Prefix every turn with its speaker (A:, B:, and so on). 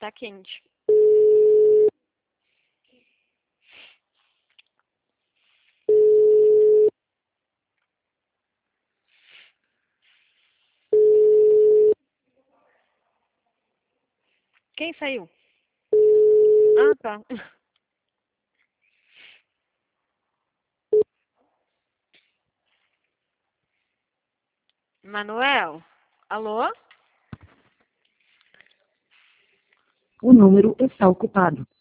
A: Tá quente. Quem saiu? Ah, tá. Manuel? Alô?
B: O número está ocupado.